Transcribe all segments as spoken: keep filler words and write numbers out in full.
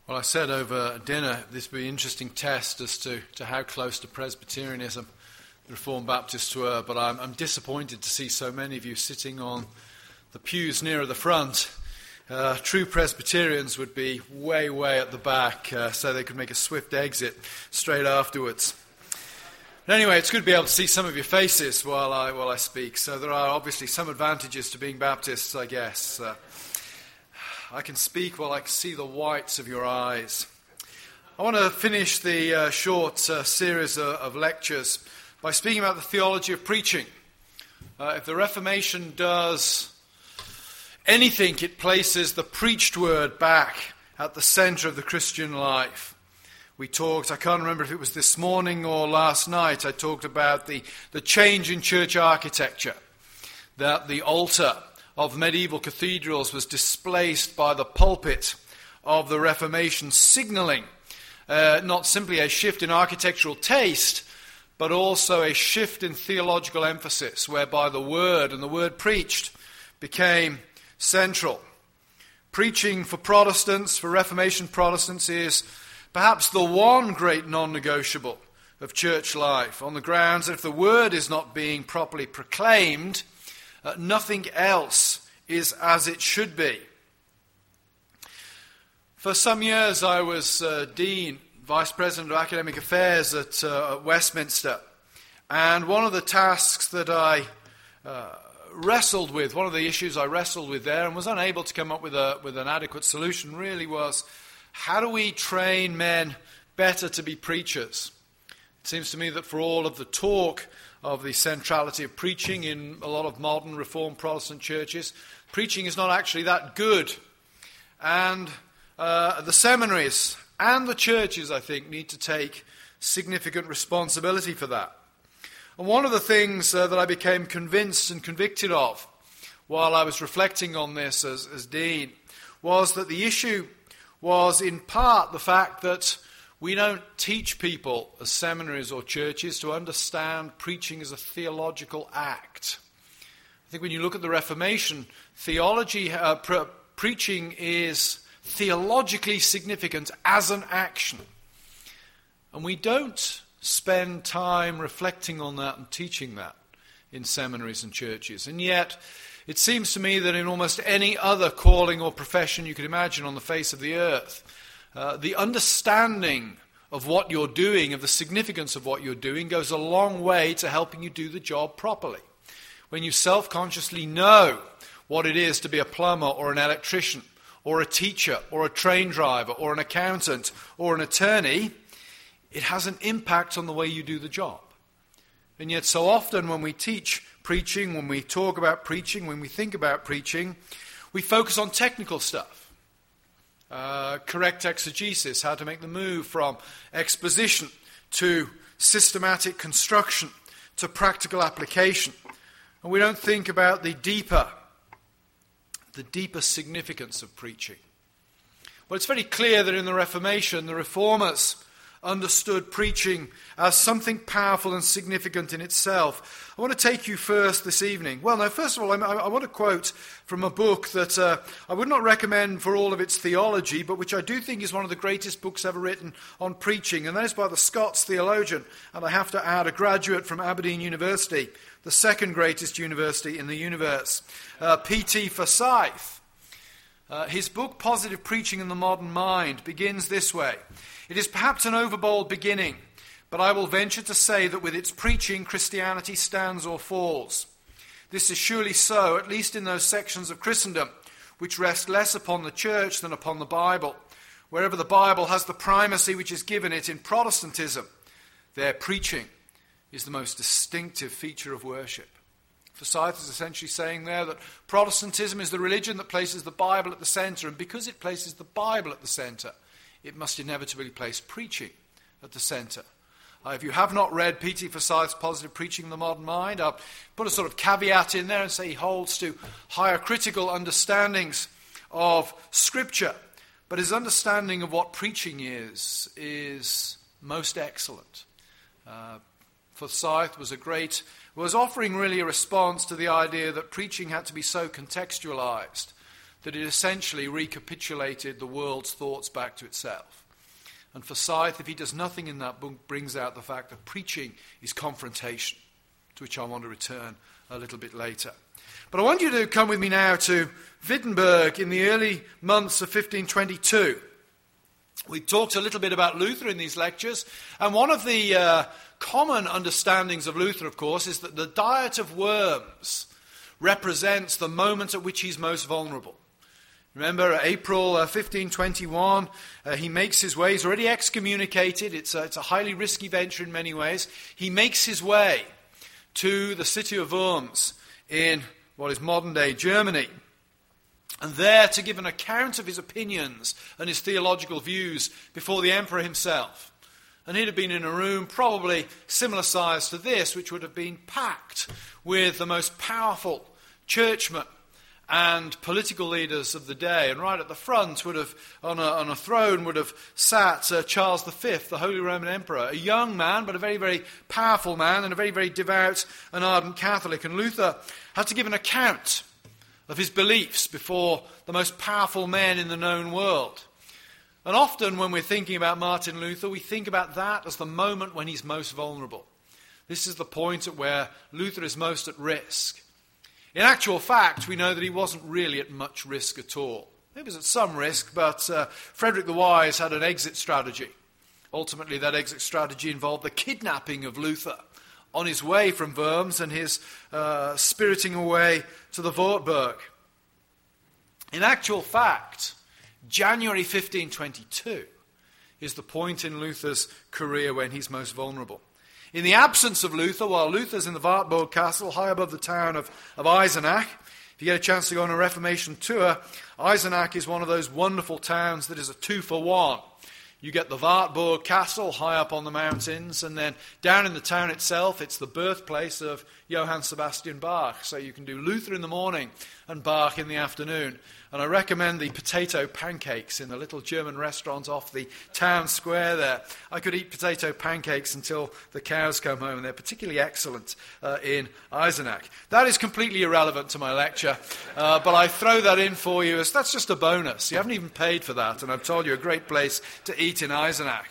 Well, I said over dinner this would be an interesting test as to, to how close to Presbyterianism the Reformed Baptists were, but I'm, I'm disappointed to see so many of you sitting on the pews nearer the front. Uh, true Presbyterians would be way, way at the back, uh, so they could make a swift exit straight afterwards. But anyway, it's good to be able to see some of your faces while I while I speak. So there are obviously some advantages to being Baptists, I guess. Uh, I can speak while I can see the whites of your eyes. I want to finish the uh, short uh, series of, of lectures by speaking about the theology of preaching. Uh, if the Reformation does anything, it places the preached word back at the center of the Christian life. We talked, I can't remember if it was this morning or last night, I talked about the, the change in church architecture, that the altar of medieval cathedrals was displaced by the pulpit of the Reformation, signaling uh, not simply a shift in architectural taste, but also a shift in theological emphasis, whereby the word and the word preached became central. Preaching for Protestants, for Reformation Protestants, is perhaps the one great non-negotiable of church life, on the grounds that if the word is not being properly proclaimed, uh, nothing else is as it should be. For some years I was uh, Dean, Vice President of Academic Affairs at, uh, at Westminster, and one of the tasks that I uh, wrestled with, one of the issues I wrestled with there and was unable to come up with a with an adequate solution really was, how do we train men better to be preachers? It seems to me that for all of the talk of the centrality of preaching in a lot of modern Reformed Protestant churches, preaching is not actually that good. And uh, the seminaries and the churches, I think, need to take significant responsibility for that. And one of the things uh, that I became convinced and convicted of while I was reflecting on this as, as Dean was that the issue was in part the fact that we don't teach people as seminaries or churches to understand preaching as a theological act. I think when you look at the Reformation, theology, uh, pre- preaching is theologically significant as an action. And we don't spend time reflecting on that and teaching that in seminaries and churches. And yet, it seems to me that in almost any other calling or profession you could imagine on the face of the earth, uh, the understanding of what you're doing, of the significance of what you're doing, goes a long way to helping you do the job properly. When you self-consciously know what it is to be a plumber or an electrician or a teacher or a train driver or an accountant or an attorney, it has an impact on the way you do the job. And yet so often when we teach preaching, when we talk about preaching, when we think about preaching, we focus on technical stuff. Uh, correct exegesis, how to make the move from exposition to systematic construction to practical application. And we don't think about the deeper, the deeper significance of preaching. Well, it's very clear that in the Reformation, the Reformers understood preaching as something powerful and significant in itself. I want to take you first this evening. Well, no, first of all, I, I want to quote from a book that uh, I would not recommend for all of its theology, but which I do think is one of the greatest books ever written on preaching, and that is by the Scots theologian, and I have to add, a graduate from Aberdeen University, the second greatest university in the universe, uh, P T Forsyth. Uh, his book, Positive Preaching in the Modern Mind, begins this way. It is perhaps an overbold beginning, but I will venture to say that with its preaching, Christianity stands or falls. This is surely so, at least in those sections of Christendom which rest less upon the church than upon the Bible. Wherever the Bible has the primacy which is given it in Protestantism, their preaching is the most distinctive feature of worship. Forsyth is essentially saying there that Protestantism is the religion that places the Bible at the center, and because it places the Bible at the center, it must inevitably place preaching at the center. Uh, if you have not read P T Forsyth's Positive Preaching in the Modern Mind, I'll put a sort of caveat in there and say he holds to higher critical understandings of Scripture, but his understanding of what preaching is, is most excellent. Uh, Forsyth was a great, was offering really a response to the idea that preaching had to be so contextualized that it essentially recapitulated the world's thoughts back to itself. And Forsyth, if he does nothing in that book, brings out the fact that preaching is confrontation, to which I want to return a little bit later. But I want you to come with me now to Wittenberg in the early months of fifteen twenty-two. We talked a little bit about Luther in these lectures, and one of the uh, common understandings of Luther, of course, is that the diet of worms represents the moment at which he's most vulnerable. Remember, April uh, fifteen twenty-one, uh, he makes his way. He's already excommunicated. It's a, it's a highly risky venture in many ways. He makes his way to the city of Worms in what is modern-day Germany. And there to give an account of his opinions and his theological views before the emperor himself. And he'd have been in a room probably similar size to this, which would have been packed with the most powerful churchmen and political leaders of the day. And right at the front, would have on a, on a throne, would have sat uh, Charles the Fifth, the Holy Roman Emperor, a young man, but a very, very powerful man, and a very, very devout and ardent Catholic. And Luther had to give an account of his beliefs before the most powerful men in the known world. And often when we're thinking about Martin Luther, we think about that as the moment when he's most vulnerable. This is the point at where Luther is most at risk. In actual fact, we know that he wasn't really at much risk at all. He was at some risk, but uh, Frederick the Wise had an exit strategy. Ultimately, that exit strategy involved the kidnapping of Luther on his way from Worms and his uh, spiriting away to the Wartburg. In actual fact, January fifteen twenty-two is the point in Luther's career when he's most vulnerable. In the absence of Luther, while Luther's in the Wartburg Castle, high above the town of, of Eisenach, if you get a chance to go on a Reformation tour, Eisenach is one of those wonderful towns that is a two for one. You get the Wartburg Castle high up on the mountains, and then down in the town itself, it's the birthplace of Johann Sebastian Bach. So you can do Luther in the morning and Bach in the afternoon. And I recommend the potato pancakes in the little German restaurant off the town square there. I could eat potato pancakes until the cows come home, and they're particularly excellent uh, in Eisenach. That is completely irrelevant to my lecture, uh, but I throw that in for you as that's just a bonus. You haven't even paid for that, and I've told you a great place to eat in Eisenach.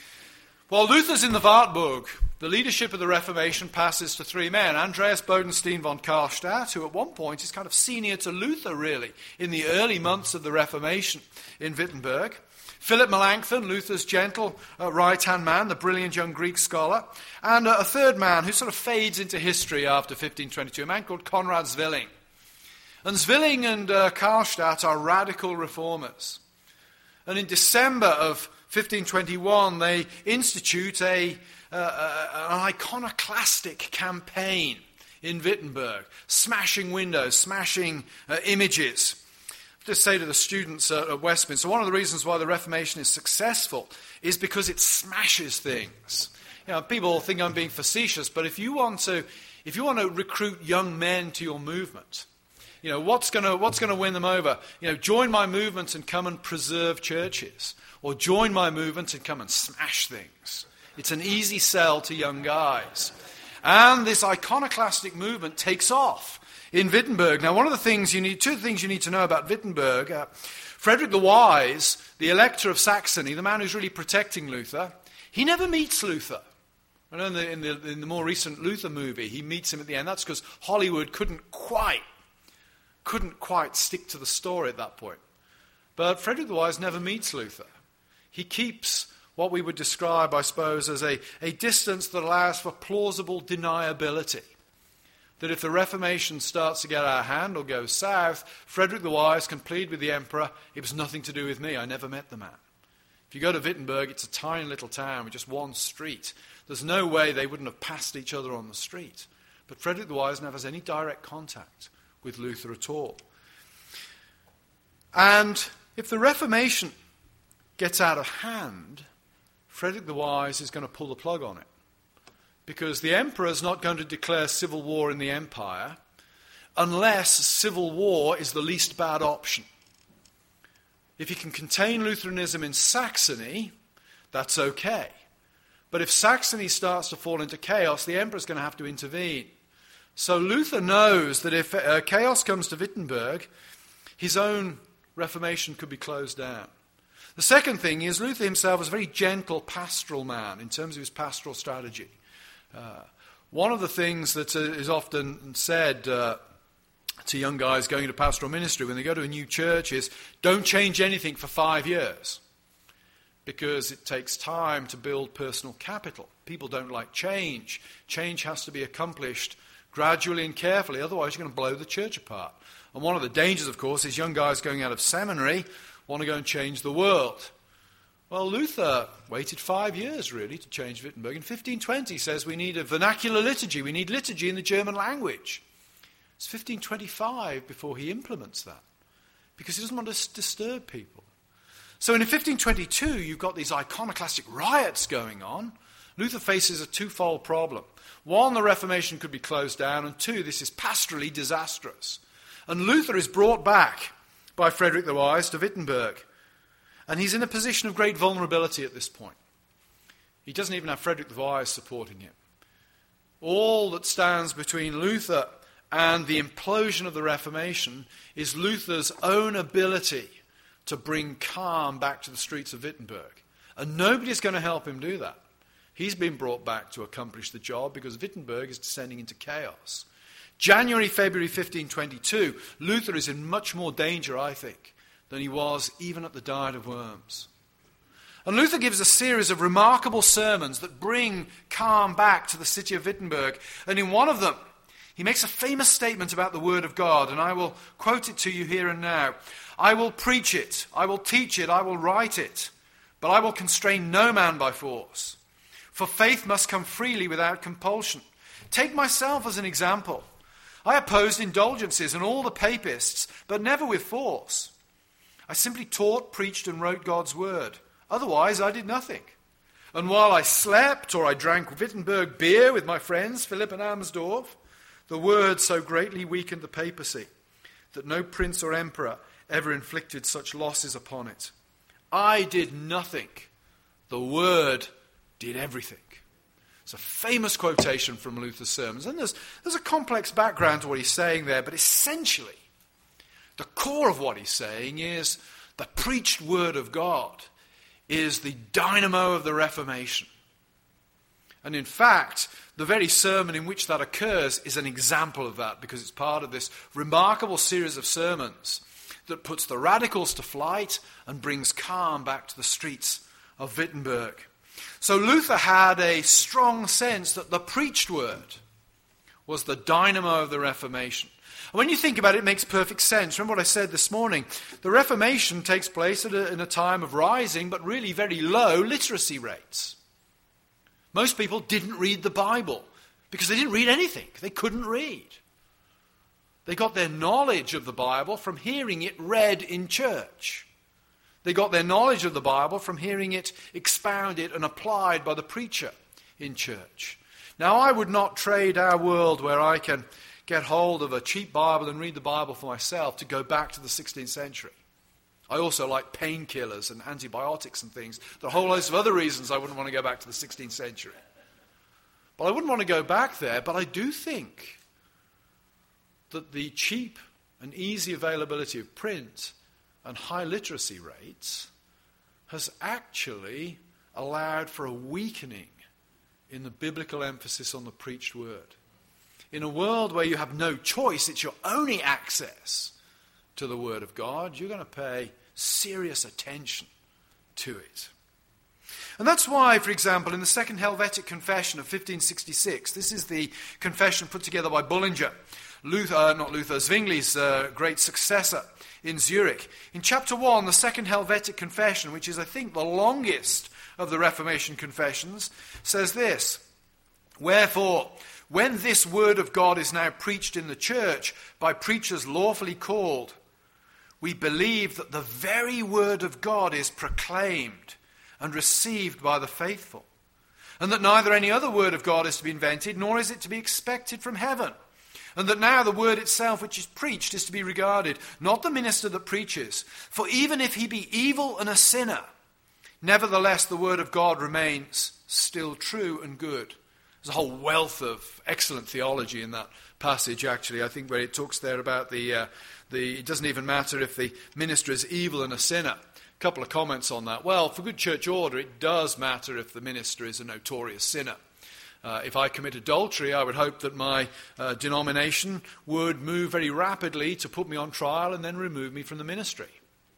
While Luther's in the Wartburg, the leadership of the Reformation passes to three men. Andreas Bodenstein von Karlstadt, who at one point is kind of senior to Luther, really, in the early months of the Reformation in Wittenberg. Philip Melanchthon, Luther's gentle uh, right-hand man, the brilliant young Greek scholar. And uh, a third man who sort of fades into history after fifteen twenty-two, a man called Konrad Zwilling. And Zwilling and uh, Karlstadt are radical reformers. And in December of fifteen twenty-one, they institute a, uh, an iconoclastic campaign in Wittenberg, smashing windows, smashing uh, images. I just say to the students uh, at Westminster, one of the reasons why the Reformation is successful is because it smashes things. You know, people think I'm being facetious, but if you want to, if you want to recruit young men to your movement, you know, what's going to what's going to win them over? You know, join my movement and come and preserve churches. Or join my movement and come and smash things. It's an easy sell to young guys. And this iconoclastic movement takes off in Wittenberg. Now, one of the things you need, two things you need to know about Wittenberg. Uh, Frederick the Wise, the Elector of Saxony, the man who's really protecting Luther, he never meets Luther. I know in the, in the, in the more recent Luther movie, he meets him at the end. That's because Hollywood couldn't quite, couldn't quite stick to the story at that point. But Frederick the Wise never meets Luther. He keeps what we would describe, I suppose, as a, a distance that allows for plausible deniability. That if the Reformation starts to get out of hand or goes south, Frederick the Wise can plead with the emperor, it was nothing to do with me, I never met the man. If you go to Wittenberg, it's a tiny little town with just one street. There's no way they wouldn't have passed each other on the street. But Frederick the Wise never has any direct contact with Luther at all. And if the Reformation gets out of hand, Frederick the Wise is going to pull the plug on it. Because the emperor is not going to declare civil war in the empire unless civil war is the least bad option. If he can contain Lutheranism in Saxony, that's okay. But if Saxony starts to fall into chaos, the emperor is going to have to intervene. So Luther knows that if uh, chaos comes to Wittenberg, his own Reformation could be closed down. The second thing is Luther himself was a very gentle pastoral man in terms of his pastoral strategy. Uh, one of the things that uh, is often said uh, to young guys going into pastoral ministry when they go to a new church is, don't change anything for five years. Because it takes time to build personal capital. People don't like change. Change has to be accomplished gradually and carefully, otherwise you're going to blow the church apart. And one of the dangers, of course, is young guys going out of seminary want to go and change the world. Well, Luther waited five years, really, to change Wittenberg. In fifteen twenty, he says we need a vernacular liturgy. We need liturgy in the German language. It's fifteen twenty-five before he implements that, because he doesn't want to disturb people. So in fifteen twenty-two, you've got these iconoclastic riots going on. Luther faces a twofold problem. One, the Reformation could be closed down, and two, this is pastorally disastrous. And Luther is brought back by Frederick the Wise to Wittenberg. And he's in a position of great vulnerability at this point. He doesn't even have Frederick the Wise supporting him. All that stands between Luther and the implosion of the Reformation is Luther's own ability to bring calm back to the streets of Wittenberg. And nobody's going to help him do that. He's been brought back to accomplish the job because Wittenberg is descending into chaos. January, February fifteen twenty-two, Luther is in much more danger, I think, than he was even at the Diet of Worms. And Luther gives a series of remarkable sermons that bring calm back to the city of Wittenberg. And in one of them, he makes a famous statement about the Word of God, and I will quote it to you here and now. I will preach it, I will teach it, I will write it, but I will constrain no man by force. For faith must come freely without compulsion. Take myself as an example. I opposed indulgences and all the papists, but never with force. I simply taught, preached, and wrote God's word. Otherwise, I did nothing. And while I slept or I drank Wittenberg beer with my friends, Philip and Amsdorf, the word so greatly weakened the papacy that no prince or emperor ever inflicted such losses upon it. I did nothing. The word did everything. It's a famous quotation from Luther's sermons. And there's, there's a complex background to what he's saying there, but essentially, the core of what he's saying is the preached word of God is the dynamo of the Reformation. And in fact, the very sermon in which that occurs is an example of that, because it's part of this remarkable series of sermons that puts the radicals to flight and brings calm back to the streets of Wittenberg. So Luther had a strong sense that the preached word was the dynamo of the Reformation. And when you think about it, it makes perfect sense. Remember what I said this morning. The Reformation takes place at a, in a time of rising, but really very low literacy rates. Most people didn't read the Bible because they didn't read anything. They couldn't read. They got their knowledge of the Bible from hearing it read in church. They got their knowledge of the Bible from hearing it expounded and applied by the preacher in church. Now, I would not trade our world where I can get hold of a cheap Bible and read the Bible for myself to go back to the sixteenth century. I also like painkillers and antibiotics and things. There are a whole host of other reasons I wouldn't want to go back to the sixteenth century. But I wouldn't want to go back there, but I do think that the cheap and easy availability of print and high literacy rates has actually allowed for a weakening in the biblical emphasis on the preached word. In a world where you have no choice, it's your only access to the word of God, you're going to pay serious attention to it. And that's why, for example, in the Second Helvetic Confession of fifteen sixty-six, this is the confession put together by Bullinger, Luther, uh, not Luther, Zwingli's uh, great successor in Zurich. In chapter one, the Second Helvetic Confession, which is, I think, the longest of the Reformation confessions, says this: Wherefore, when this word of God is now preached in the church by preachers lawfully called, we believe that the very word of God is proclaimed and received by the faithful, and that neither any other word of God is to be invented, nor is it to be expected from heaven, and that now the word itself which is preached is to be regarded, not the minister that preaches, for even if he be evil and a sinner, nevertheless the word of God remains still true and good. There's a whole wealth of excellent theology in that passage, actually, I think, where it talks there about the uh, the, it doesn't even matter if the minister is evil and a sinner. A couple of comments on that. Well, for good church order, it does matter if the minister is a notorious sinner. Uh, if I commit adultery, I would hope that my uh, denomination would move very rapidly to put me on trial and then remove me from the ministry.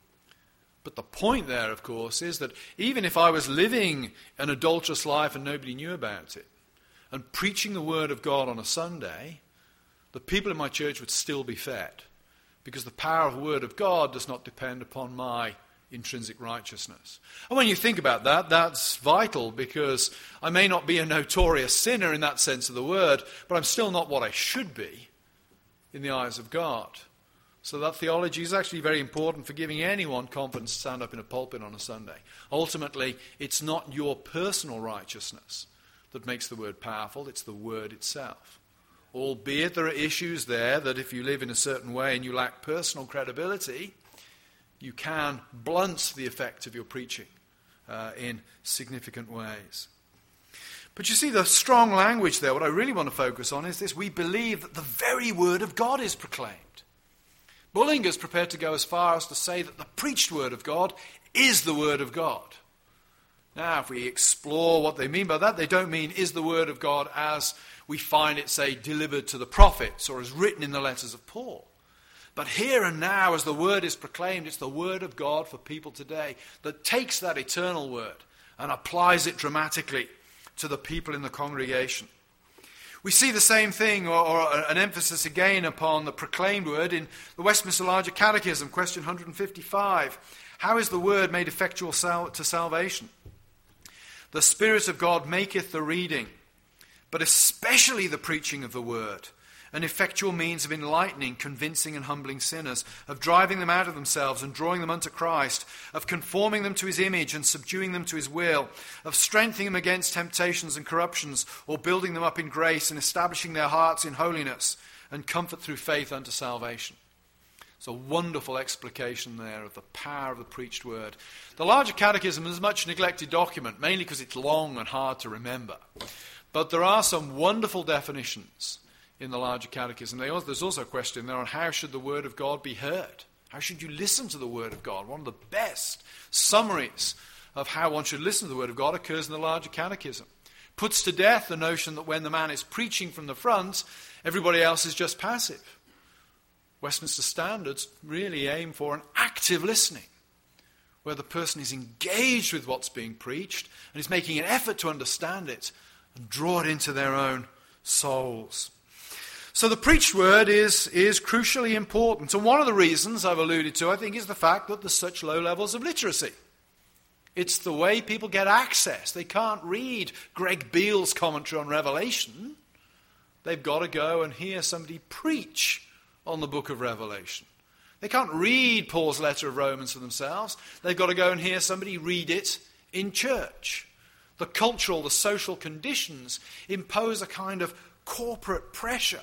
But the point there, of course, is that even if I was living an adulterous life and nobody knew about it, and preaching the word of God on a Sunday, the people in my church would still be fed, because the power of the word of God does not depend upon my intrinsic righteousness. And when you think about that, that's vital, because I may not be a notorious sinner in that sense of the word, but I'm still not what I should be in the eyes of God. So that theology is actually very important for giving anyone confidence to stand up in a pulpit on a Sunday. Ultimately, it's not your personal righteousness that makes the word powerful, it's the word itself. Albeit there are issues there that if you live in a certain way and you lack personal credibility, you can blunt the effect of your preaching uh, in significant ways. But you see, the strong language there, what I really want to focus on is this: we believe that the very word of God is proclaimed. Bullinger's prepared to go as far as to say that the preached word of God is the word of God. Now, if we explore what they mean by that, they don't mean is the word of God as we find it, say, delivered to the prophets or as written in the letters of Paul. But here and now, as the word is proclaimed, it's the word of God for people today that takes that eternal word and applies it dramatically to the people in the congregation. We see the same thing, or, or an emphasis again upon the proclaimed word in the Westminster Larger Catechism, question one hundred fifty-five. How is the word made effectual sal- to salvation? The Spirit of God maketh the reading, but especially the preaching of the word, an effectual means of enlightening, convincing and humbling sinners, of driving them out of themselves and drawing them unto Christ, of conforming them to his image and subduing them to his will, of strengthening them against temptations and corruptions, or building them up in grace and establishing their hearts in holiness and comfort through faith unto salvation. It's a wonderful explication there of the power of the preached word. The Larger Catechism is a much neglected document, mainly because it's long and hard to remember. But there are some wonderful definitions in the Larger Catechism. There's also a question there on how should the word of God be heard? How should you listen to the word of God? One of the best summaries of how one should listen to the word of God occurs in the Larger Catechism. Puts to death the notion that when the man is preaching from the front, everybody else is just passive. Westminster Standards really aim for an active listening, where the person is engaged with what's being preached and is making an effort to understand it and draw it into their own souls. So the preached word is, is crucially important. And one of the reasons I've alluded to, I think, is the fact that there's such low levels of literacy. It's the way people get access. They can't read Greg Beale's commentary on Revelation. They've got to go and hear somebody preach on the book of Revelation. They can't read Paul's letter of Romans for themselves. They've got to go and hear somebody read it in church. The cultural, the social conditions impose a kind of corporate pressure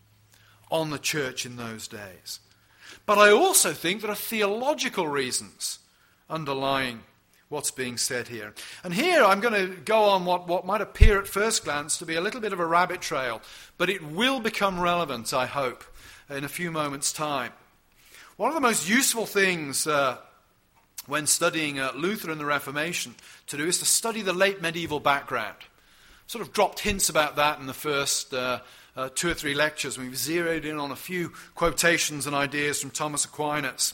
on the church in those days. But I also think there are theological reasons underlying what's being said here. And here I'm going to go on what, what might appear at first glance to be a little bit of a rabbit trail, but it will become relevant, I hope, in a few moments' time. One of the most useful things uh, when studying uh, Luther and the Reformation to do is to study the late medieval background. Sort of dropped hints about that in the first uh, uh, two or three lectures. We've zeroed in on a few quotations and ideas from Thomas Aquinas.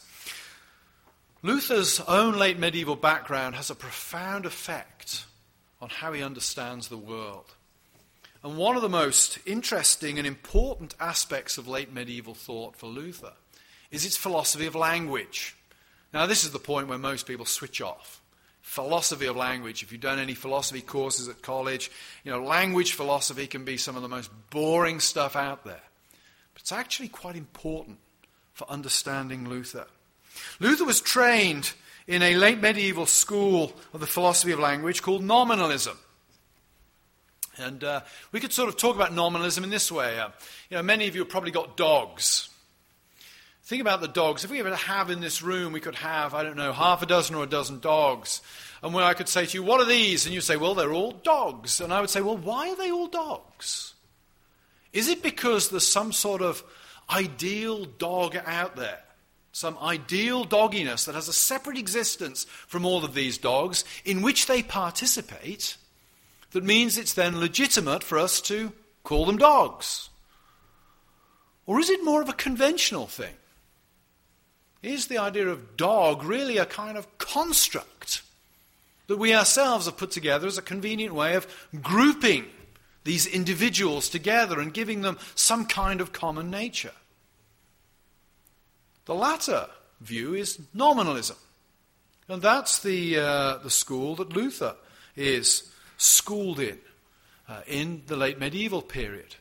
Luther's own late medieval background has a profound effect on how he understands the world. And one of the most interesting and important aspects of late medieval thought for Luther is its philosophy of language. Now, this is the point where most people switch off. Philosophy of language. If you've done any philosophy courses at college, you know, language philosophy can be some of the most boring stuff out there. But it's actually quite important for understanding Luther. Luther was trained in a late medieval school of the philosophy of language called nominalism. And uh, we could sort of talk about nominalism in this way. Uh, you know, many of you have probably got dogs. Think about the dogs. If we were to have in this room, we could have, I don't know, half a dozen or a dozen dogs. And when I could say to you, what are these? And you'd say, well, they're all dogs. And I would say, well, why are they all dogs? Is it because there's some sort of ideal dog out there some ideal dogginess that has a separate existence from all of these dogs in which they participate, that means it's then legitimate for us to call them dogs? Or is it more of a conventional thing? Is the idea of dog really a kind of construct that we ourselves have put together as a convenient way of grouping these individuals together and giving them some kind of common nature? The latter view is nominalism. And that's the, uh, the school that Luther is schooled in, uh, in the late medieval period.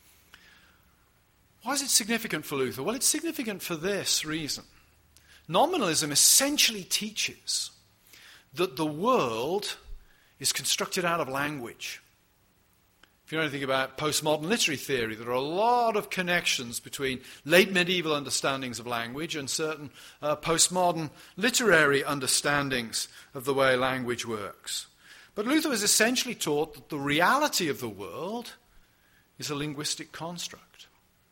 Why is it significant for Luther? Well, it's significant for this reason. Nominalism essentially teaches that the world is constructed out of language. If you know anything about postmodern literary theory, there are a lot of connections between late medieval understandings of language and certain uh, postmodern literary understandings of the way language works. But Luther was essentially taught that the reality of the world is a linguistic construct.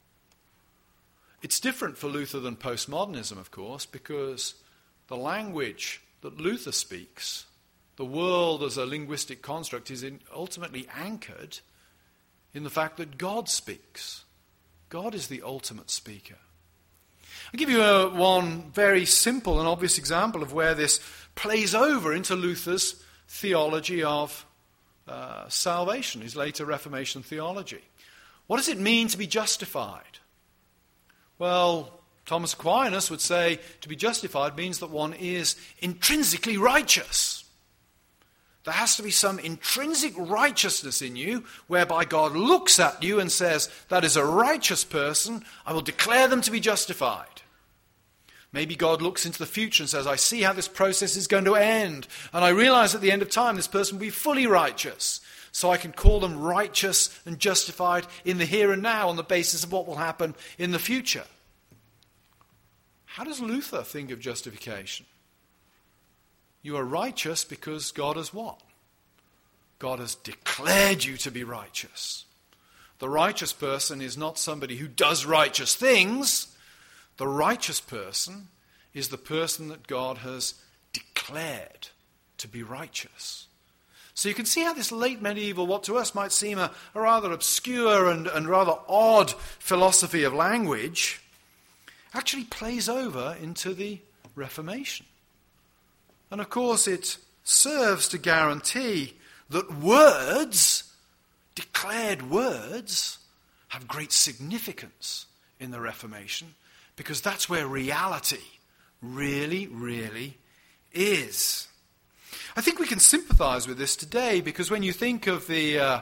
It's different for Luther than postmodernism, of course, because the language that Luther speaks, the world as a linguistic construct, is in, ultimately anchored in the fact that God speaks. God is the ultimate speaker. I'll give you a, one very simple and obvious example of where this plays over into Luther's theology of uh, salvation, his later Reformation theology. What does it mean to be justified? Well, Thomas Aquinas would say to be justified means that one is intrinsically righteous. There has to be some intrinsic righteousness in you whereby God looks at you and says, that is a righteous person, I will declare them to be justified. Maybe God looks into the future and says, I see how this process is going to end, and I realize at the end of time this person will be fully righteous, so I can call them righteous and justified in the here and now on the basis of what will happen in the future. How does Luther think of justification? You are righteous because God has what? God has declared you to be righteous. The righteous person is not somebody who does righteous things. The righteous person is the person that God has declared to be righteous. So you can see how this late medieval, what to us might seem a, a rather obscure and, and rather odd philosophy of language, actually plays over into the Reformation. And of course it serves to guarantee that words, declared words, have great significance in the Reformation, because that's where reality really, really is. I think we can sympathize with this today, because when you think of the, uh,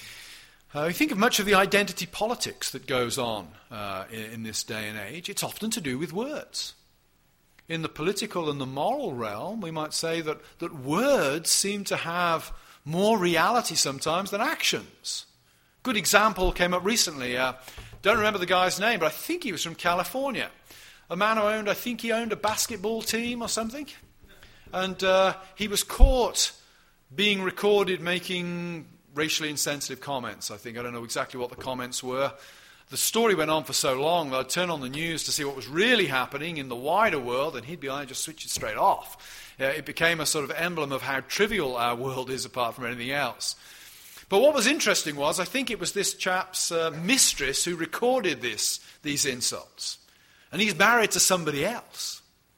uh, you think of much of the identity politics that goes on uh, in, in this day and age, it's often to do with words. In the political and the moral realm, we might say that, that words seem to have more reality sometimes than actions. Good example came up recently. Uh, don't remember the guy's name, but I think he was from California. A man who owned, I think he owned a basketball team or something. And uh, he was caught being recorded making racially insensitive comments, I think. I don't know exactly what the comments were. The story went on for so long that I'd turn on the news to see what was really happening in the wider world, and he'd be like, just switch it straight off. Uh, it became a sort of emblem of how trivial our world is apart from anything else. But what was interesting was, I think it was this chap's uh, mistress who recorded this, these insults. And he's married to somebody else.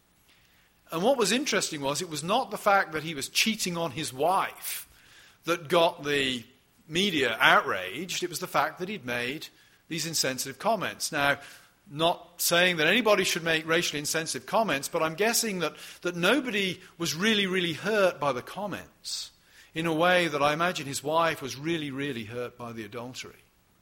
And what was interesting was, it was not the fact that he was cheating on his wife that got the media outraged. It was the fact that he'd made these insensitive comments. Now, not saying that anybody should make racially insensitive comments, but I'm guessing that, that nobody was really, really hurt by the comments in a way that I imagine his wife was really, really hurt by the adultery.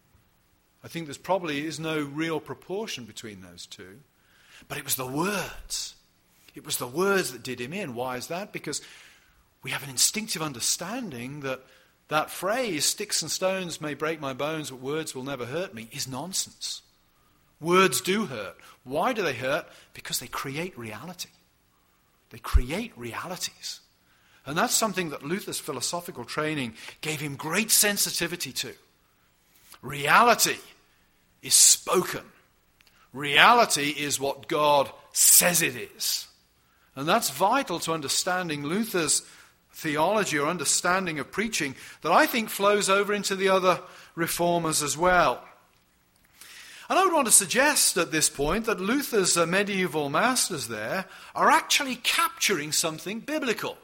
I think there's probably is no real proportion between those two. But it was the words. It was the words that did him in. Why is that? Because we have an instinctive understanding that that phrase, sticks and stones may break my bones, but words will never hurt me, is nonsense. Words do hurt. Why do they hurt? Because they create reality. They create realities. And that's something that Luther's philosophical training gave him great sensitivity to. Reality is spoken. Reality is what God says it is. And that's vital to understanding Luther's theology or understanding of preaching that I think flows over into the other reformers as well. And I would want to suggest at this point that Luther's uh, medieval masters there are actually capturing something biblical.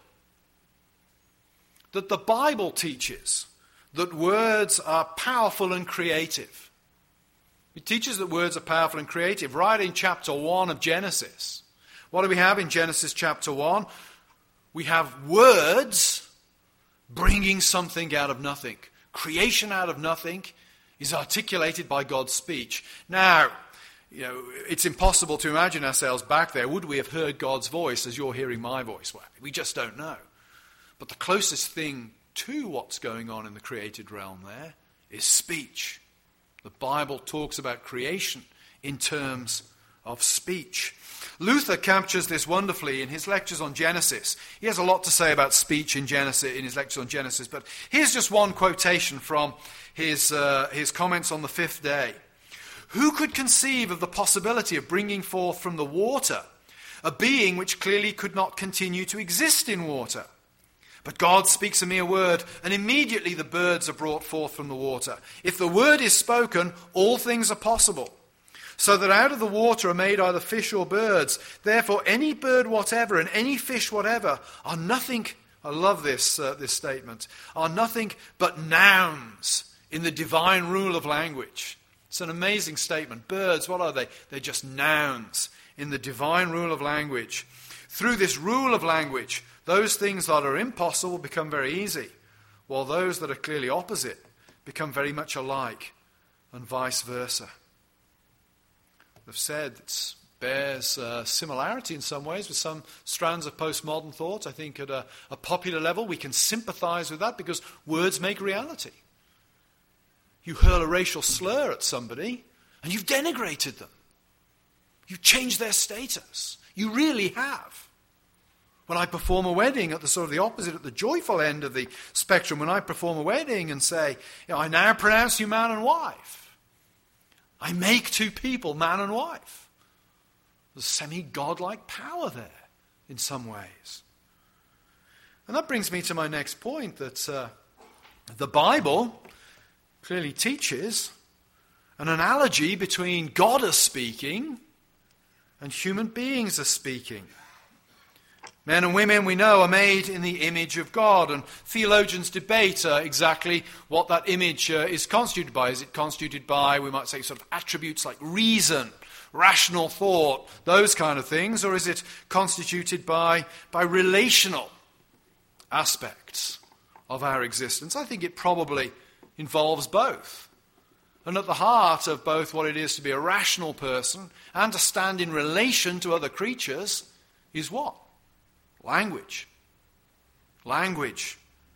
That the Bible teaches that words are powerful and creative. It teaches that words are powerful and creative right in chapter one of Genesis. What do we have in Genesis chapter one? We have words bringing something out of nothing. Creation out of nothing is articulated by God's speech. Now, you know, it's impossible to imagine ourselves back there. Would we have heard God's voice as you're hearing my voice? Well, we just don't know. But the closest thing to what's going on in the created realm there is speech. The Bible talks about creation in terms of speech. Luther captures this wonderfully in his lectures on Genesis. He has a lot to say about speech in Genesis, in his lectures on Genesis, but here's just one quotation from his, uh, his comments on the fifth day. Who could conceive of the possibility of bringing forth from the water a being which clearly could not continue to exist in water? But God speaks a mere word, and immediately the birds are brought forth from the water. If the word is spoken, all things are possible. So that out of the water are made either fish or birds. Therefore, any bird whatever and any fish whatever are nothing, I love this, uh, this statement, are nothing but nouns in the divine rule of language. It's an amazing statement. Birds, what are they? They're just nouns in the divine rule of language. Through this rule of language, those things that are impossible become very easy, while those that are clearly opposite become very much alike, and vice versa. I've said it bears uh, similarity in some ways with some strands of postmodern thought. I think at a, a popular level we can sympathize with that because words make reality. You hurl a racial slur at somebody and you've denigrated them. You've changed their status. You really have. When I perform a wedding at the sort of the opposite, at the joyful end of the spectrum, when I perform a wedding and say, you know, I now pronounce you man and wife. I make two people man and wife. There's semi-godlike power there in some ways. And that brings me to my next point, that uh, the Bible clearly teaches an analogy between God as speaking and human beings as speaking. Men and women, we know, are made in the image of God, and theologians debate uh, exactly what that image uh, is constituted by. Is it constituted by, we might say, sort of attributes like reason, rational thought, those kind of things, or is it constituted by, by relational aspects of our existence? I think it probably involves both. And at the heart of both what it is to be a rational person and to stand in relation to other creatures is what? Language. Language.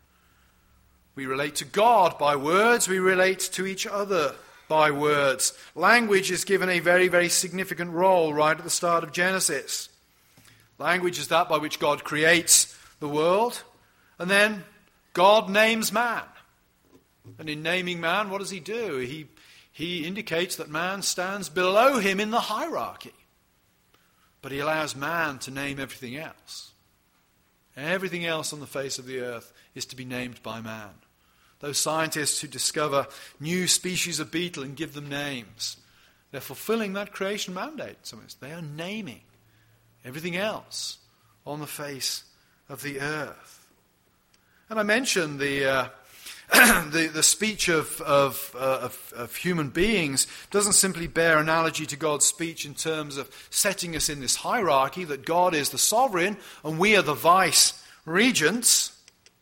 We relate to God by words. We relate to each other by words. Language is given a very, very significant role right at the start of Genesis. Language is that by which God creates the world. And then God names man. And in naming man, what does he do? He, he indicates that man stands below him in the hierarchy. But he allows man to name everything else. Everything else on the face of the earth is to be named by man. Those scientists who discover new species of beetle and give them names, they're fulfilling that creation mandate. They are naming everything else on the face of the earth. And I mentioned the uh, the, the speech of, of, uh, of, of human beings doesn't simply bear analogy to God's speech in terms of setting us in this hierarchy, that God is the sovereign and we are the vice regents.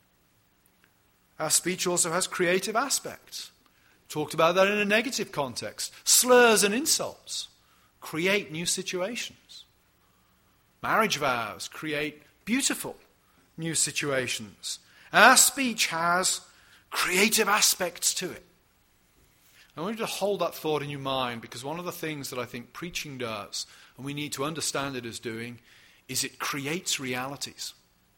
Our speech also has creative aspects. Talked about that in a negative context. Slurs and insults create new situations. Marriage vows create beautiful new situations. Our speech has creative aspects to it. I want you to hold that thought in your mind, because one of the things that I think preaching does, and we need to understand it as doing, is it creates realities.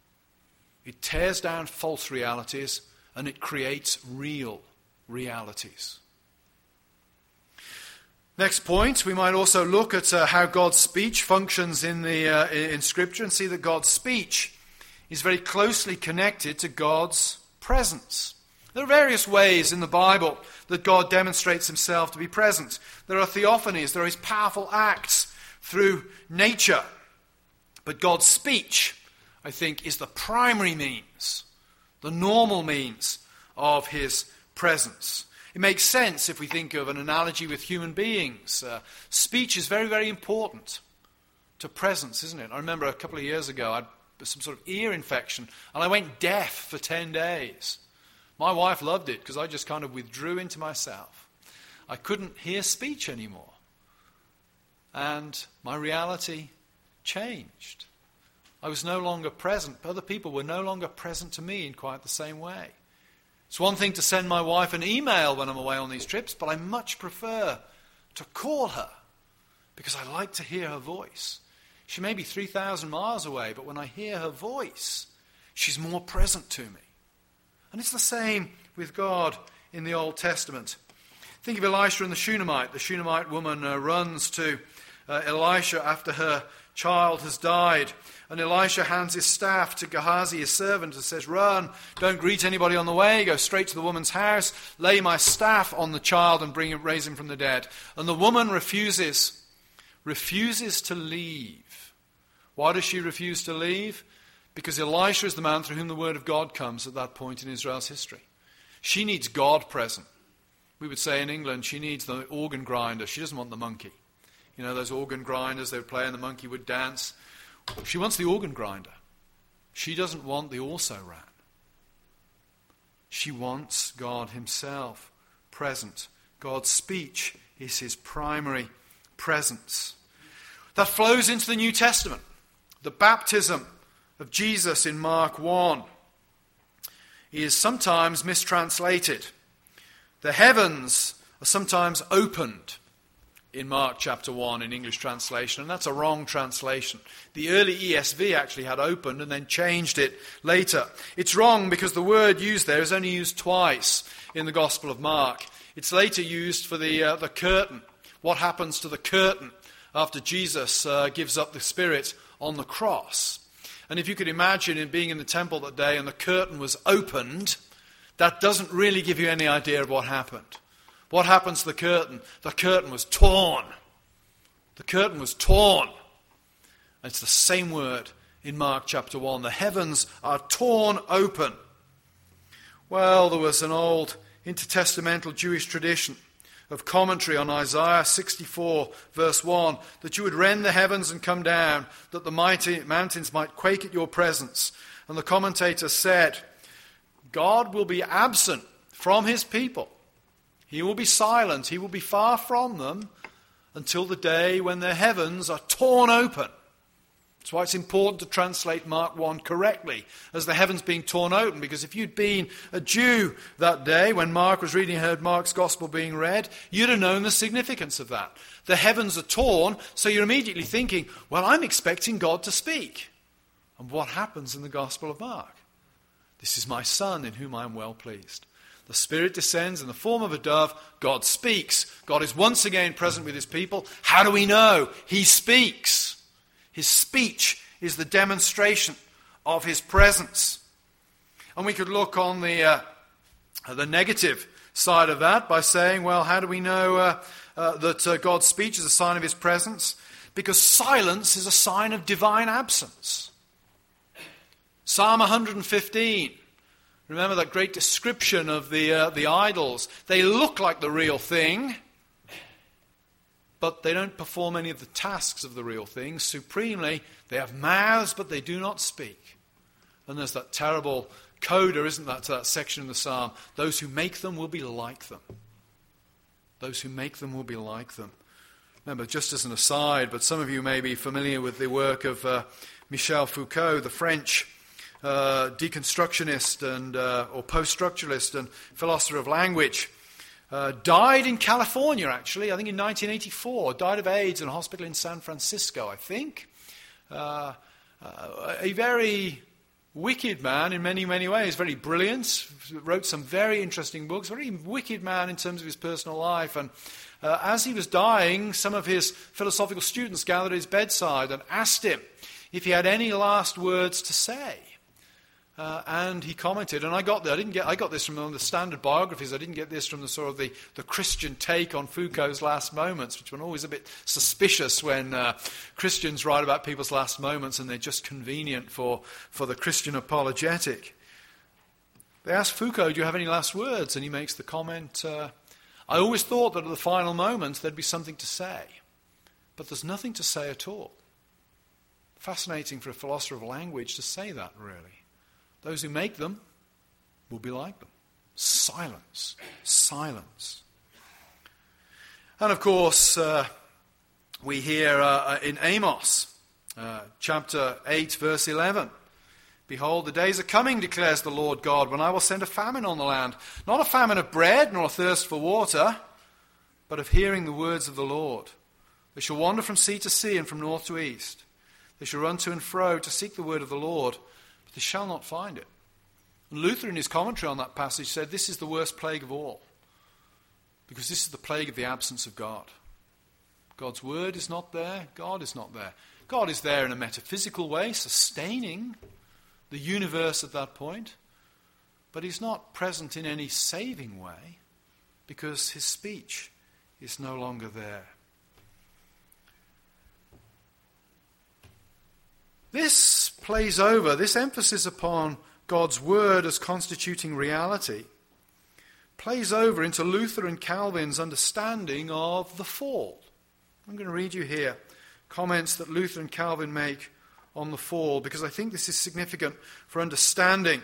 It tears down false realities and it creates real realities. Next point, we might also look at uh, how God's speech functions in, the, uh, in Scripture and see that God's speech is very closely connected to God's presence. There are various ways in the Bible that God demonstrates himself to be present. There are theophanies, there are his powerful acts through nature. But God's speech, I think, is the primary means, the normal means of his presence. It makes sense if we think of an analogy with human beings. Uh, speech is very, very important to presence, isn't it? I remember a couple of years ago, I had some sort of ear infection, and I went deaf for ten days. My wife loved it because I just kind of withdrew into myself. I couldn't hear speech anymore. And my reality changed. I was no longer present. Other people were no longer present to me in quite the same way. It's one thing to send my wife an email when I'm away on these trips, but I much prefer to call her because I like to hear her voice. She may be three thousand miles away, but when I hear her voice, she's more present to me. And it's the same with God in the Old Testament. Think of Elisha and the Shunammite. The Shunammite woman uh, runs to uh, Elisha after her child has died. And Elisha hands his staff to Gehazi, his servant, and says, "Run, don't greet anybody on the way. Go straight to the woman's house. Lay my staff on the child and bring him, raise him from the dead." And the woman refuses, refuses to leave. Why does she refuse to leave? Because Elisha is the man through whom the word of God comes at that point in Israel's history. She needs God present. We would say in England, she needs the organ grinder. She doesn't want the monkey. You know, those organ grinders, they would play and the monkey would dance. She wants the organ grinder. She doesn't want the also-ran. She wants God himself present. God's speech is his primary presence. That flows into the New Testament. The baptism of Jesus in Mark one is sometimes mistranslated. The heavens are sometimes opened in Mark chapter one in English translation, and that's a wrong translation. The early E S V actually had opened and then changed it later. It's wrong because the word used there is only used twice in the Gospel of Mark. It's later used for the uh, the curtain. What happens to the curtain after Jesus uh, gives up the Spirit on the cross? And if you could imagine in being in the temple that day and the curtain was opened, that doesn't really give you any idea of what happened. What happens to the curtain? The curtain was torn. The curtain was torn. And it's the same word in Mark chapter one. The heavens are torn open. Well, there was an old intertestamental Jewish tradition of commentary on Isaiah sixty-four, verse one, that you would rend the heavens and come down, that the mighty mountains might quake at your presence. And the commentator said, God will be absent from his people. He will be silent. He will be far from them until the day when their heavens are torn open. That's why it's important to translate Mark one correctly as the heavens being torn open, because if you'd been a Jew that day when Mark was reading, heard Mark's gospel being read, you'd have known the significance of that. The heavens are torn, so you're immediately thinking, well, I'm expecting God to speak. And what happens in the Gospel of Mark? This is my Son in whom I am well pleased. The Spirit descends in the form of a dove. God speaks. God is once again present with his people. How do we know? He speaks. His speech is the demonstration of his presence. And we could look on the uh, the negative side of that by saying, well, how do we know uh, uh, that uh, God's speech is a sign of his presence? Because silence is a sign of divine absence. Psalm one fifteen. Remember that great description of the uh, the idols. They look like the real thing, but they don't perform any of the tasks of the real thing. Supremely, they have mouths, but they do not speak. And there's that terrible coda, isn't that, to that section in the psalm? Those who make them will be like them. Those who make them will be like them. Remember, just as an aside, but some of you may be familiar with the work of uh, Michel Foucault, the French Uh, deconstructionist and uh, or post-structuralist and philosopher of language, uh, died in California, actually, I think in nineteen eighty-four, died of AIDS in a hospital in San Francisco, I think. Uh, uh, a very wicked man in many, many ways. Very brilliant, wrote some very interesting books, very wicked man in terms of his personal life. And uh, as he was dying, some of his philosophical students gathered at his bedside and asked him if he had any last words to say. Uh, and he commented, and I got that. I didn't get. I got this from the standard biographies. I didn't get this from the sort of the, the Christian take on Foucault's last moments, which were always a bit suspicious when uh, Christians write about people's last moments, and they're just convenient for for the Christian apologetic. They asked Foucault, "Do you have any last words?" And he makes the comment, uh, "I always thought that at the final moment there'd be something to say, but there's nothing to say at all." Fascinating for a philosopher of language to say that, really. Those who make them will be like them. Silence. Silence. And of course, uh, we hear uh, in Amos, uh, chapter eight, verse eleven, "Behold, the days are coming, declares the Lord God, when I will send a famine on the land, not a famine of bread, nor a thirst for water, but of hearing the words of the Lord. They shall wander from sea to sea and from north to east. They shall run to and fro to seek the word of the Lord, they shall not find it." And Luther, in his commentary on that passage, said this is the worst plague of all, because this is the plague of the absence of God. God's word is not there, God is not there. God is there in a metaphysical way, sustaining the universe at that point, but he's not present in any saving way, because his speech is no longer there. This plays over, this emphasis upon God's word as constituting reality, plays over into Luther and Calvin's understanding of the fall. I'm going to read you here comments that Luther and Calvin make on the fall, because I think this is significant for understanding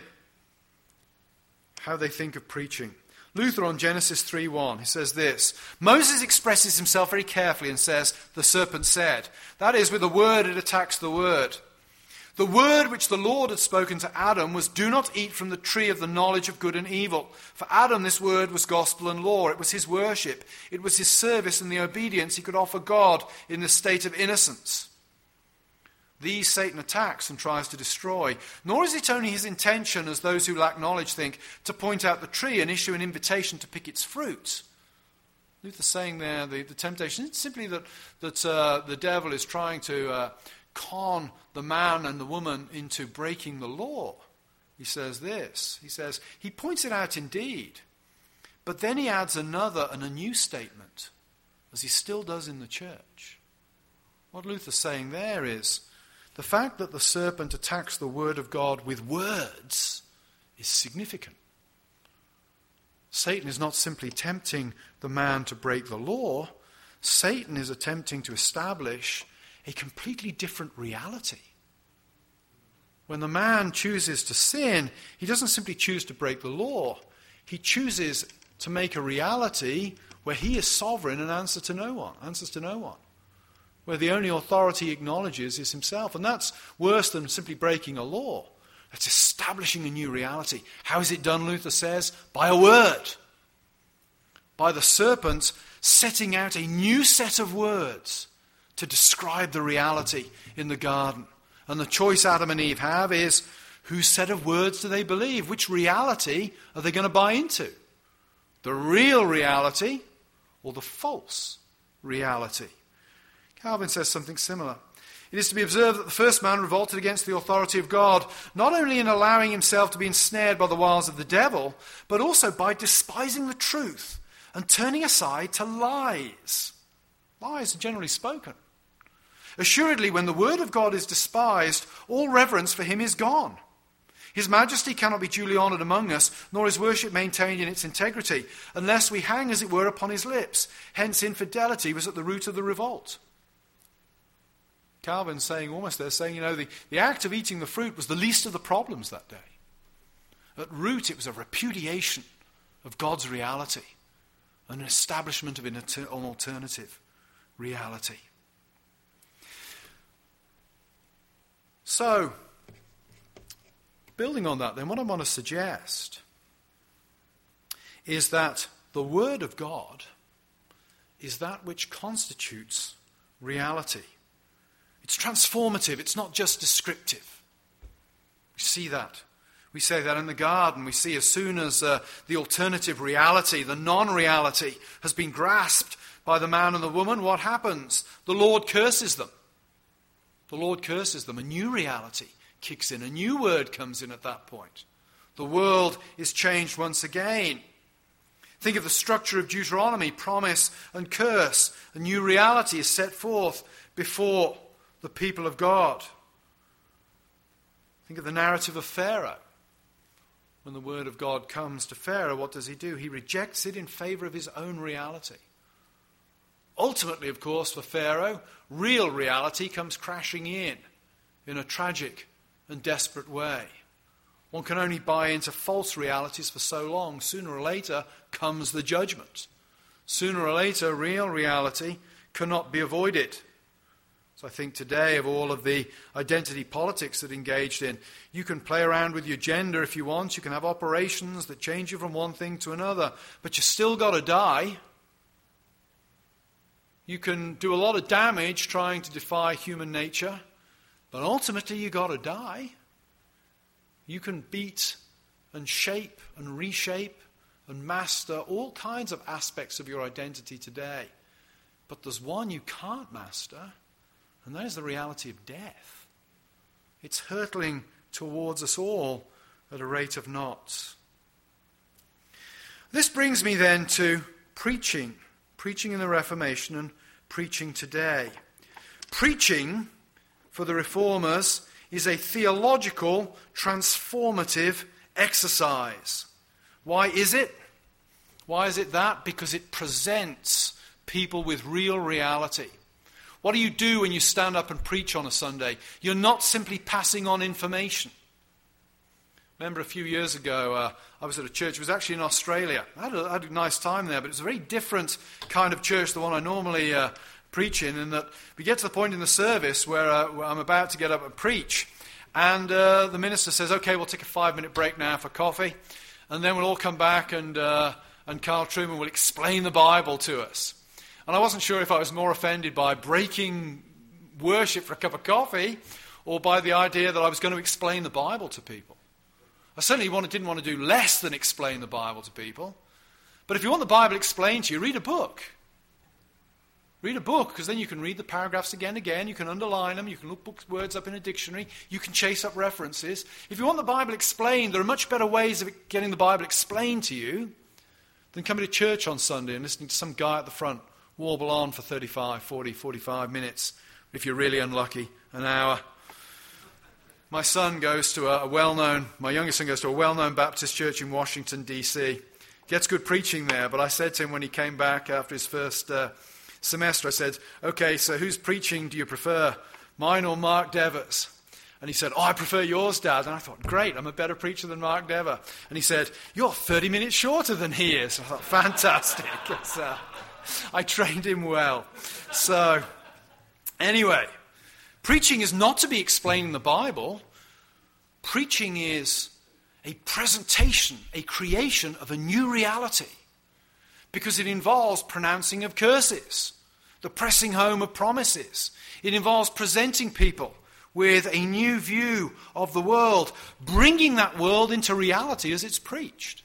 how they think of preaching. Luther on Genesis three one, he says this: Moses expresses himself very carefully and says, "The serpent said." That is, with the word it attacks the word. The word which the Lord had spoken to Adam was, "Do not eat from the tree of the knowledge of good and evil." For Adam this word was gospel and law. It was his worship. It was his service and the obedience he could offer God in the state of innocence. These Satan attacks and tries to destroy. Nor is it only his intention, as those who lack knowledge think, to point out the tree and issue an invitation to pick its fruit. Luther's saying there, the, the temptation is simply that, that uh, the devil is trying to uh, con the man and the woman into breaking the law. He says this. He says, he points it out indeed, but then he adds another and a new statement, as he still does in the church. What Luther's saying there is, the fact that the serpent attacks the word of God with words is significant. Satan is not simply tempting the man to break the law. Satan is attempting to establish a completely different reality. When the man chooses to sin, he doesn't simply choose to break the law. He chooses to make a reality where he is sovereign and answers to no one, answers to no one. Where the only authority he acknowledges is himself. And that's worse than simply breaking a law. That's establishing a new reality. How is it done, Luther says? By a word. By the serpent setting out a new set of words to describe the reality in the garden. And the choice Adam and Eve have is, whose set of words do they believe? Which reality are they going to buy into? The real reality or the false reality? Calvin says something similar. It is to be observed that the first man revolted against the authority of God, not only in allowing himself to be ensnared by the wiles of the devil, but also by despising the truth and turning aside to lies. Lies are generally spoken. Assuredly, when the word of God is despised, all reverence for him is gone. His majesty cannot be duly honoured among us, nor his worship maintained in its integrity, unless we hang, as it were, upon his lips. Hence, infidelity was at the root of the revolt. Calvin's saying, almost there, saying, you know, the, the act of eating the fruit was the least of the problems that day. At root, it was a repudiation of God's reality, an establishment of an alternative reality. So, building on that, then, what I want to suggest is that the Word of God is that which constitutes reality. It's transformative. It's not just descriptive. We see that. We say that in the garden. We see as soon as uh, the alternative reality, the non-reality, has been grasped by the man and the woman, what happens? The Lord curses them. The Lord curses them. A new reality kicks in. A new word comes in at that point. The world is changed once again. Think of the structure of Deuteronomy, promise and curse. A new reality is set forth before the people of God. Think of the narrative of Pharaoh. When the word of God comes to Pharaoh, what does he do? He rejects it in favor of his own reality. Ultimately, of course, for Pharaoh, real reality comes crashing in, in a tragic and desperate way. One can only buy into false realities for so long. Sooner or later comes the judgment. Sooner or later, real reality cannot be avoided. So I think today of all of the identity politics that engaged in, you can play around with your gender if you want. You can have operations that change you from one thing to another. But you still got to die. You can do a lot of damage trying to defy human nature. But ultimately you got to die. You can beat and shape and reshape and master all kinds of aspects of your identity today. But there's one you can't master, and that is the reality of death. It's hurtling towards us all at a rate of knots. This brings me then to preaching. Preaching in the Reformation and preaching today. Preaching for the Reformers is a theological, transformative exercise. Why is it? Why is it that? Because it presents people with real reality. What do you do when you stand up and preach on a Sunday? You're not simply passing on information. Remember a few years ago, uh, I was at a church. It was actually in Australia. I had, a, I had a nice time there, but it was a very different kind of church, the one I normally uh, preach in, in that we get to the point in the service where, uh, where I'm about to get up and preach, and uh, the minister says, okay, we'll take a five-minute break now for coffee, and then we'll all come back and, uh, and Carl Trueman will explain the Bible to us. And I wasn't sure if I was more offended by breaking worship for a cup of coffee or by the idea that I was going to explain the Bible to people. I certainly wanted, didn't want to do less than explain the Bible to people. But if you want the Bible explained to you, read a book. Read a book, because then you can read the paragraphs again and again. You can underline them. You can look book, words up in a dictionary. You can chase up references. If you want the Bible explained, there are much better ways of getting the Bible explained to you than coming to church on Sunday and listening to some guy at the front warble on for thirty-five, forty, forty-five minutes. If you're really unlucky, an hour. My son goes to a well-known, my youngest son goes to a well-known Baptist church in Washington, D C Gets good preaching there, but I said to him when he came back after his first uh, semester, I said, okay, so whose preaching do you prefer, mine or Mark Dever's? And he said, oh, I prefer yours, Dad. And I thought, great, I'm a better preacher than Mark Dever. And he said, you're thirty minutes shorter than he is. I thought, fantastic. uh, I trained him well. So, anyway, preaching is not to be explaining the Bible. Preaching is a presentation, a creation of a new reality, because it involves pronouncing of curses, the pressing home of promises. It involves presenting people with a new view of the world, bringing that world into reality as it's preached.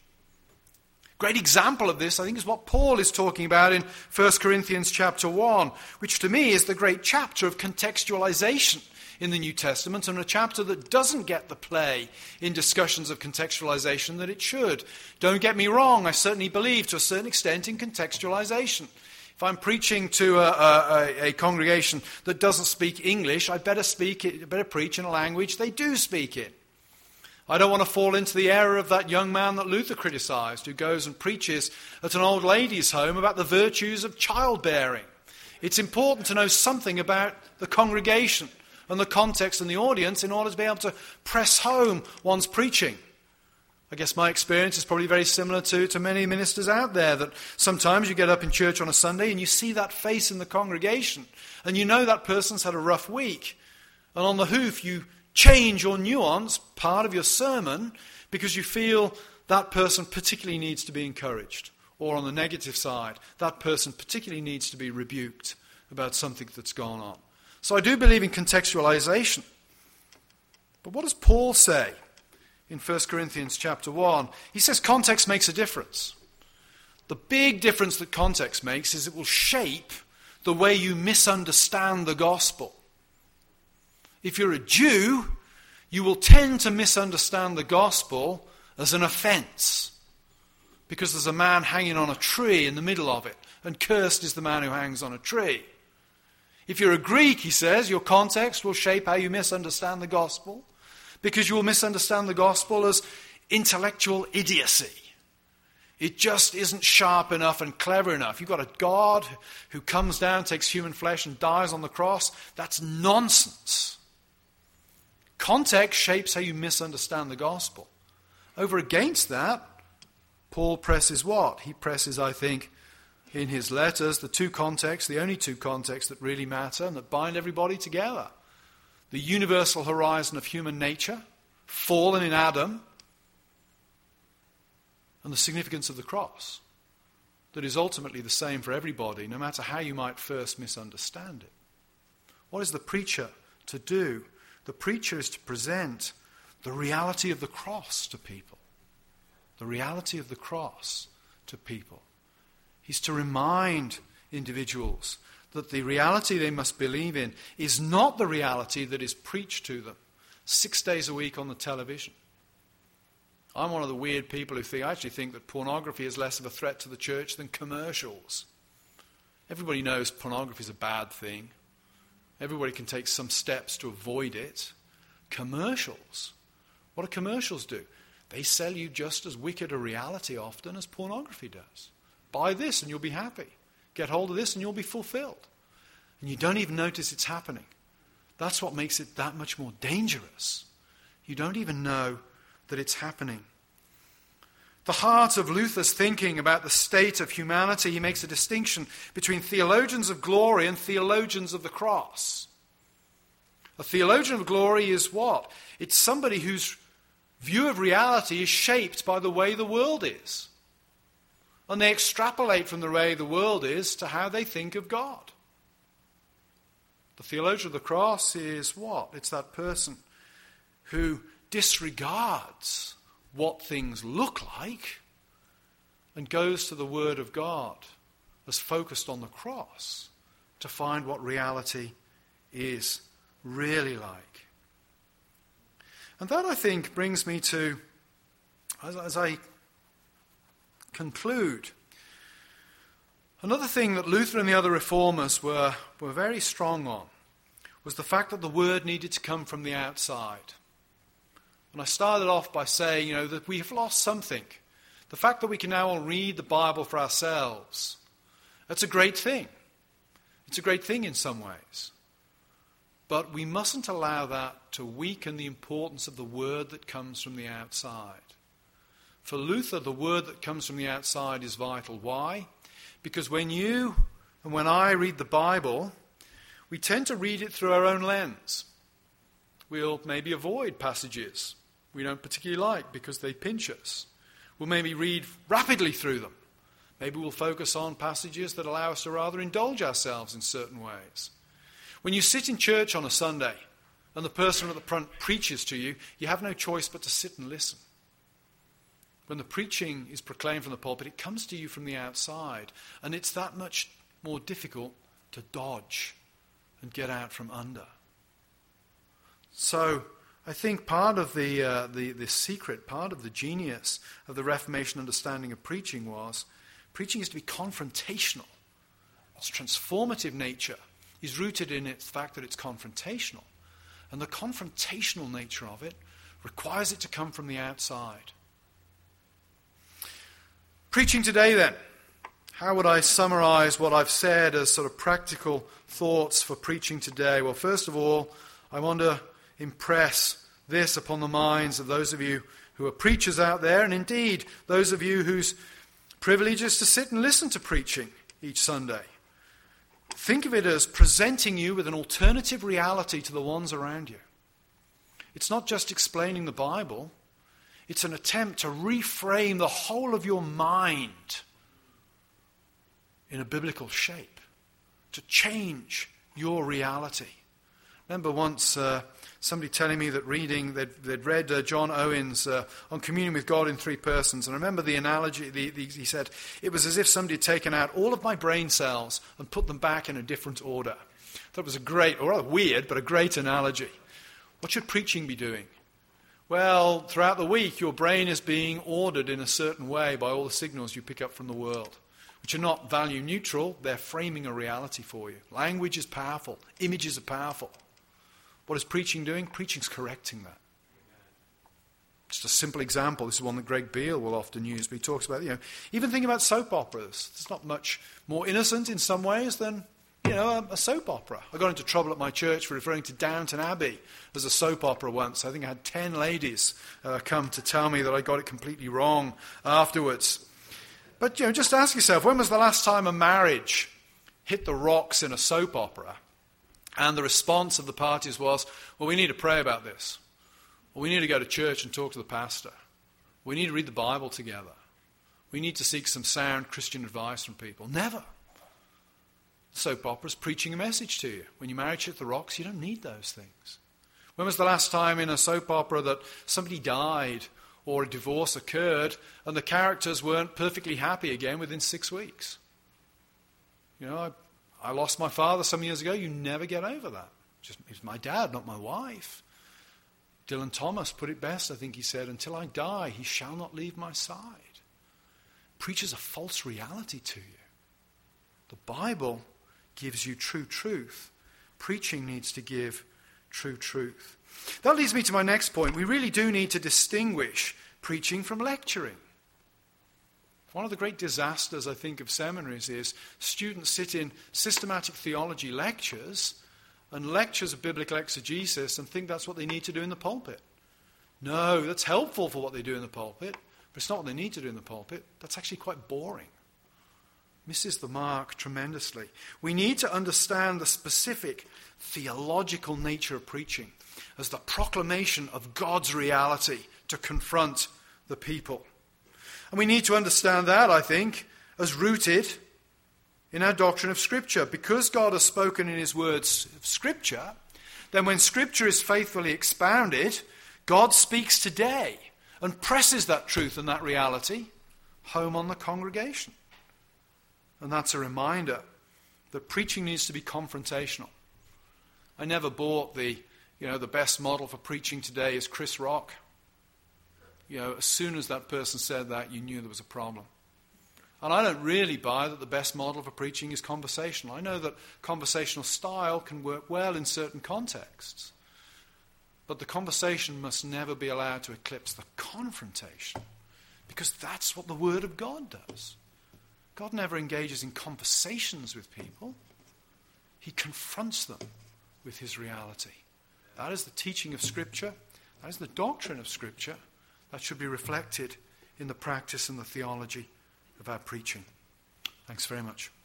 Great example of this, I think, is what Paul is talking about in First Corinthians chapter one, which to me is the great chapter of contextualization in the New Testament, and a chapter that doesn't get the play in discussions of contextualization that it should. Don't get me wrong, I certainly believe to a certain extent in contextualization. If I'm preaching to a, a, a congregation that doesn't speak English, I better speak it, better preach in a language they do speak in. I don't want to fall into the error of that young man that Luther criticized, who goes and preaches at an old lady's home about the virtues of childbearing. It's important to know something about the congregation and the context and the audience in order to be able to press home one's preaching. I guess my experience is probably very similar to, to many ministers out there, that sometimes you get up in church on a Sunday and you see that face in the congregation and you know that person's had a rough week. And on the hoof you change or nuance part of your sermon because you feel that person particularly needs to be encouraged. Or on the negative side, that person particularly needs to be rebuked about something that's gone on. So I do believe in contextualization. But what does Paul say? in First Corinthians chapter one. He says context makes a difference. The big difference that context makes is it will shape the way you misunderstand the gospel. If you're a Jew, you will tend to misunderstand the gospel as an offense, because there's a man hanging on a tree in the middle of it, and cursed is the man who hangs on a tree. If you're a Greek, he says, your context will shape how you misunderstand the gospel, because you will misunderstand the gospel as intellectual idiocy. It just isn't sharp enough and clever enough. You've got a God who comes down, takes human flesh and dies on the cross. That's nonsense. Context shapes how you misunderstand the gospel. Over against that, Paul presses what? He presses, I think, in his letters, the two contexts, the only two contexts that really matter and that bind everybody together. The universal horizon of human nature, fallen in Adam, and the significance of the cross, that is ultimately the same for everybody, no matter how you might first misunderstand it. What is the preacher to do? The preacher is to present the reality of the cross to people. The reality of the cross to people. He's to remind individuals that the reality they must believe in is not the reality that is preached to them six days a week on the television. I'm one of the weird people who think, I actually think that pornography is less of a threat to the church than commercials. Everybody knows pornography is a bad thing. Everybody can take some steps to avoid it. Commercials. What do commercials do? They sell you just as wicked a reality often as pornography does. Buy this and you'll be happy. Get hold of this and you'll be fulfilled. And you don't even notice it's happening. That's what makes it that much more dangerous. You don't even know that it's happening. The heart of Luther's thinking about the state of humanity, he makes a distinction between theologians of glory and theologians of the cross. A theologian of glory is what? It's somebody whose view of reality is shaped by the way the world is. And they extrapolate from the way the world is to how they think of God. The theologian of the cross is what? It's that person who disregards what things look like and goes to the Word of God as focused on the cross to find what reality is really like. And that, I think, brings me to, as, as I conclude, another thing that Luther and the other reformers were, were very strong on was the fact that the Word needed to come from the outside. And I started off by saying, you know, that we have lost something. The fact that we can now all read the Bible for ourselves, that's a great thing. It's a great thing in some ways. But we mustn't allow that to weaken the importance of the Word that comes from the outside. For Luther, the Word that comes from the outside is vital. Why? Because when you and when I read the Bible, we tend to read it through our own lens. We'll maybe avoid passages we don't particularly like because they pinch us. We'll maybe read rapidly through them. Maybe we'll focus on passages that allow us to rather indulge ourselves in certain ways. When you sit in church on a Sunday and the person at the front preaches to you, you have no choice but to sit and listen. When the preaching is proclaimed from the pulpit, it comes to you from the outside, and it's that much more difficult to dodge and get out from under. So I think part of the, uh, the, the secret, part of the genius of the Reformation understanding of preaching was preaching is to be confrontational. Its transformative nature is rooted in its fact that it's confrontational. And the confrontational nature of it requires it to come from the outside. Preaching today then. How would I summarize what I've said as sort of practical thoughts for preaching today? Well, first of all, I want to impress this upon the minds of those of you who are preachers out there, and indeed those of you whose privilege is to sit and listen to preaching each Sunday. Think of it as presenting you with an alternative reality to the ones around you. It's not just explaining the Bible. It's an attempt to reframe the whole of your mind in a biblical shape, to change your reality. Remember once uh, somebody telling me that reading, they'd, they'd read uh, John Owen's uh, On Communion with God in Three Persons. And I remember the analogy, the, the, he said, it was as if somebody had taken out all of my brain cells and put them back in a different order. That was a great, or rather weird, but a great analogy. What should preaching be doing? Well, throughout the week, your brain is being ordered in a certain way by all the signals you pick up from the world, which are not value neutral. They're framing a reality for you. Language is powerful. Images are powerful. What is preaching doing? Preaching's correcting that. Just a simple example. This is one that Greg Beale will often use. But he talks about, you know, even think about soap operas. It's not much more innocent in some ways than, you know, a, a soap opera. I got into trouble at my church for referring to Downton Abbey as a soap opera once. I think I had ten ladies uh, come to tell me that I got it completely wrong afterwards. But, you know, just ask yourself, when was the last time a marriage hit the rocks in a soap opera and the response of the parties was, well, we need to pray about this. Well, we need to go to church and talk to the pastor. We need to read the Bible together. We need to seek some sound Christian advice from people. Never. Soap opera's preaching a message to you. When your marriage hit the rocks, you don't need those things. When was the last time in a soap opera that somebody died or a divorce occurred and the characters weren't perfectly happy again within six weeks? You know, I, I lost my father some years ago. You never get over that. Just, it was my dad, not my wife. Dylan Thomas put it best, I think he said, until I die, he shall not leave my side. Preaches a false reality to you. The Bible gives you true truth. Preaching needs to give true truth. That leads me to my next point. We really do need to distinguish preaching from lecturing. One of the great disasters, I think, of seminaries is students sit in systematic theology lectures and lectures of biblical exegesis and think that's what they need to do in the pulpit. No, that's helpful for what they do in the pulpit, but it's not what they need to do in the pulpit. That's actually quite boring. Misses the mark tremendously. We need to understand the specific theological nature of preaching as the proclamation of God's reality to confront the people. And we need to understand that, I think, as rooted in our doctrine of Scripture. Because God has spoken in his words of Scripture, then when Scripture is faithfully expounded, God speaks today and presses that truth and that reality home on the congregation. And that's a reminder that preaching needs to be confrontational. I never bought the, you know, the best model for preaching today is Chris Rock. You know, as soon as that person said that, you knew there was a problem. And I don't really buy that the best model for preaching is conversational. I know that conversational style can work well in certain contexts. But the conversation must never be allowed to eclipse the confrontation, because that's what the Word of God does. God never engages in conversations with people. He confronts them with his reality. That is the teaching of Scripture. That is the doctrine of Scripture. That should be reflected in the practice and the theology of our preaching. Thanks very much.